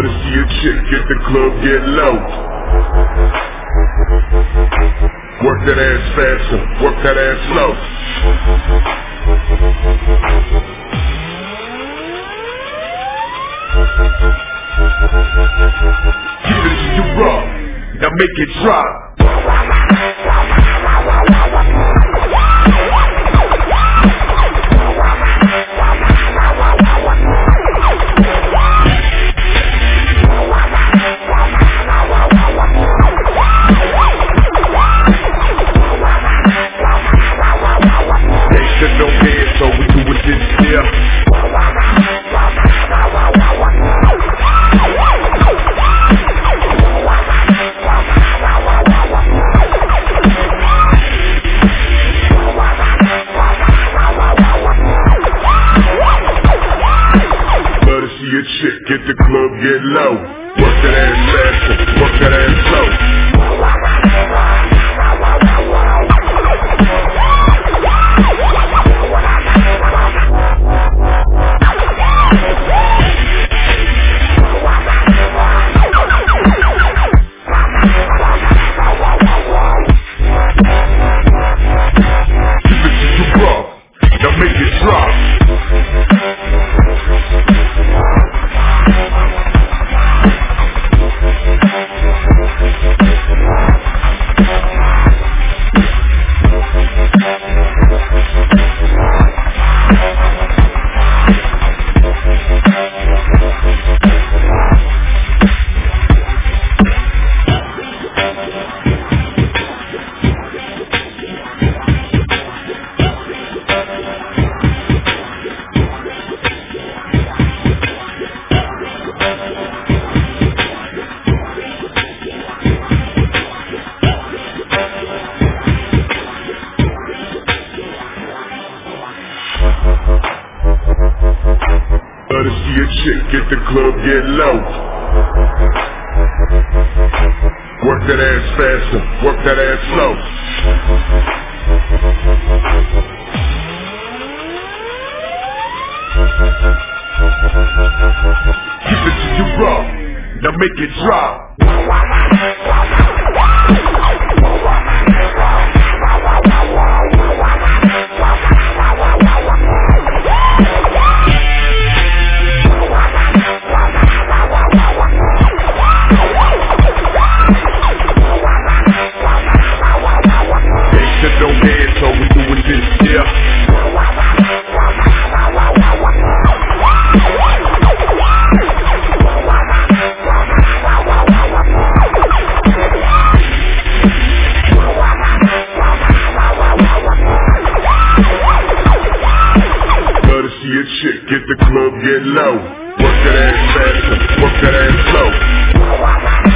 to see a chick at the club get low. Work that ass faster, work that ass slow. Give it to you raw, now make it drop. Chick at the club get low. Work that ass faster, work that ass slow. Give it to you raw, now make it drop. Love to see a chick at the club get low. Work that ass faster, work that ass slow. Give it to you raw, now make it drop. Don't dance, so we doing this, yeah. Love to see a chick at the club get low. Work that ass faster, work that ass slow.